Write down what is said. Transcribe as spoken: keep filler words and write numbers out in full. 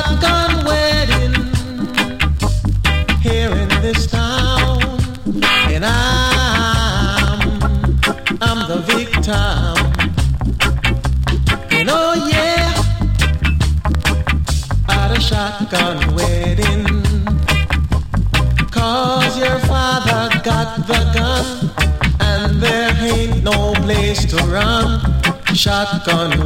shotgun wedding here in this town, and I'm I'm the victim. And oh yeah, at a shotgun wedding, 'cause your father got the gun and there ain't no place to run. Shotgun